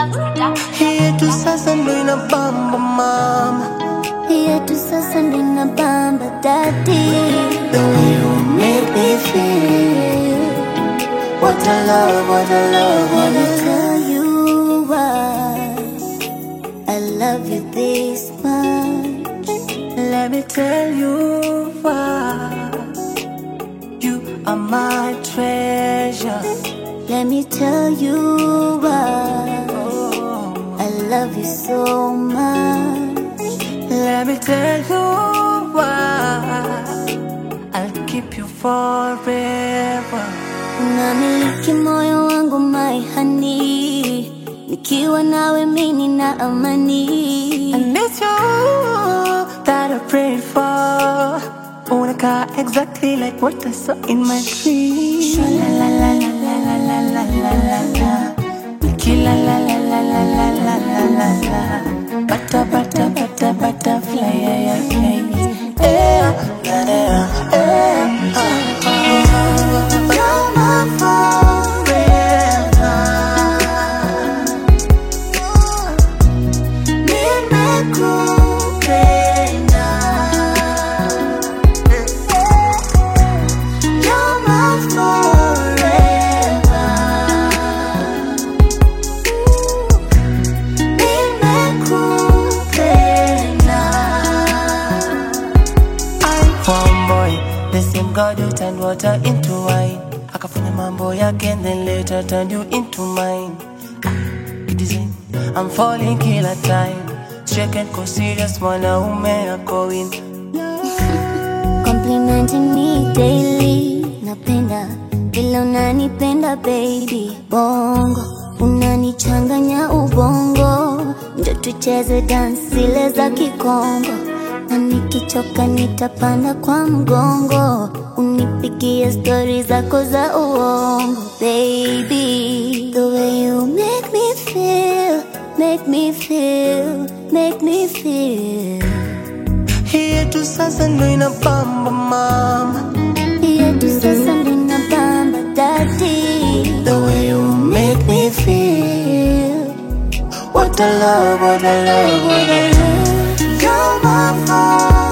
Here to sasa ndo inabamba mama. Here to sasa ndo inabamba daddy. The way you make me feel. What a love, what a love, what a Let me love. tell you why I love you this much. Let me tell you why you are my treasure. Let me tell you why I love you so much. Let me tell you why I'll keep you forever. Unamiliki moyo wangu my honey, nikiwa nawe mimi na amani. And it's you that I prayed for. Unakaa exactly like what I saw in my dream. La la la la la la la la la la la. Nikila la la la la la la la la la. Butterfly, yeah yeah yeah. You're my forever. Nimekupenda. You're my forever. Nimekupenda. One boy, the same God who turned water into wine. Akafanya mambo yake and then later turned you into mine. It is in, I'm falling kila time. Check and go serious, mwanaume ako in. Complimenting me daily. Napenda vile unanipenda baby. Bongo unanichanganya ubongo. Ndio tucheze dance zile za Kikongo. Na nikichoka nitapanda kwa mgongo. Unipigie story zako za uongo baby. The way you make me feel, make me feel, make me feel. Here to sasa ndo inabamba mama. Here to sasa ndo inabamba daddy. The way you make me feel. What a love, what a love, what a love. You're my forever.